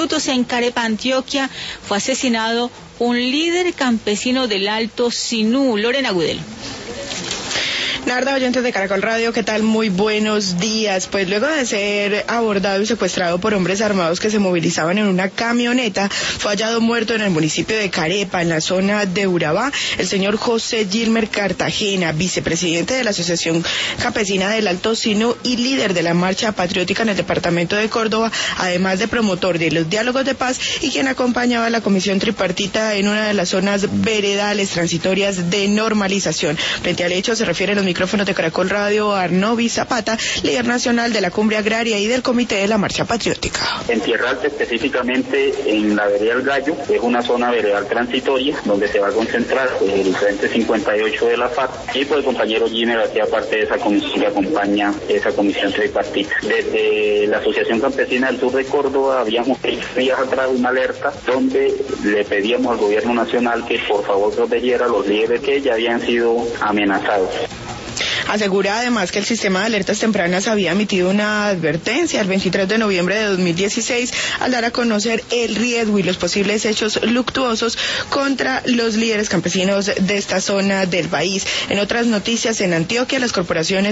minutos en Carepa, Antioquia, fue asesinado un líder campesino del Alto Sinú. Lorena Gudel. Narda, oyentes de Caracol Radio, ¿qué tal? Muy buenos días. Pues luego de ser abordado y secuestrado por hombres armados que se movilizaban en una camioneta, fue hallado muerto en el municipio de Carepa, en la zona de Urabá, el señor José Gilmer Cartagena, vicepresidente de la Asociación Campesina del Alto Sinú y líder de la Marcha Patriótica en el departamento de Córdoba, además de promotor de los diálogos de paz y quien acompañaba a la comisión tripartita en una de las zonas veredales transitorias de normalización. Frente al hecho se refieren los micrófonos de Caracol Radio Arnovi Zapata, líder nacional de la Cumbre Agraria y del Comité de la Marcha Patriótica. En Tierra Alta, específicamente en la vereda El Gallo, es una zona veredal transitoria donde se va a concentrar el Frente 58 de la FARC y pues el compañero Giner hacía parte de esa comisión que acompaña esa comisión tripartita. Desde la Asociación Campesina del Sur de Córdoba habíamos hecho días atrás una alerta donde le pedíamos al gobierno nacional que por favor protegiera a los líderes que ya habían sido amenazados. Asegura además que el sistema de alertas tempranas había emitido una advertencia el 23 de noviembre de 2016 al dar a conocer el riesgo y los posibles hechos luctuosos contra los líderes campesinos de esta zona del país. En otras noticias, en Antioquia, las corporaciones